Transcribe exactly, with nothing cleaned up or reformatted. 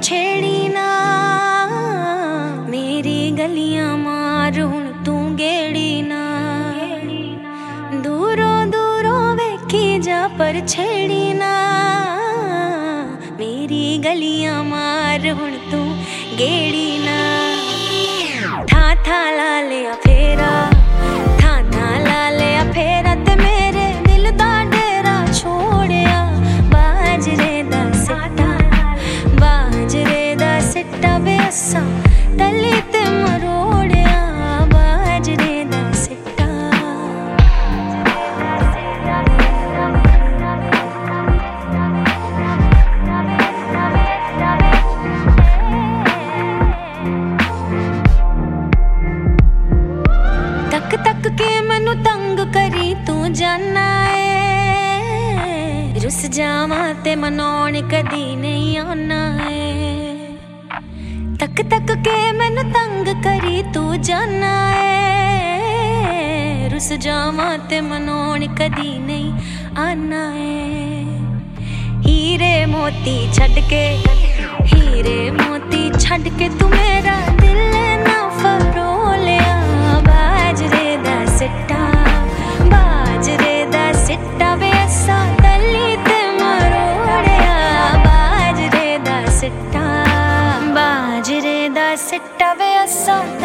छेड़ी ना मेरी गलियां मार हुण तू गेड़ी ना दूरों दूरों वेखी जा पर छेड़ी ना मेरी गलियां मार हुण तू गेड़ी ना था था ला लिया फेरा था था ला लिया फेरा ते मेरे दिल दा डेरा छोड़िया बाजरे दा सिट्टा बाजरे दा सिट्टा वे असा तली ते मरोड़िया बाजरे दा सिट्टा तक तक के मैनू तंग करी तू जाना है रुस जावा ते मनाउण कदी नहीं आना है तक तक के मैनू तंग करी तू जाना है रुस जावा ते मनाउण कदी नहीं आना है हीरे मोती छड़ के हीरे मोती छड़ के तू मेरा दिल ना फरोलिया बाजरे दा सिट्टा बाजरे दा सिट्टा वे असा तली ते मरोड़िया बाजरे दा सिट्टा बाजरे दा सिट्टा वे असा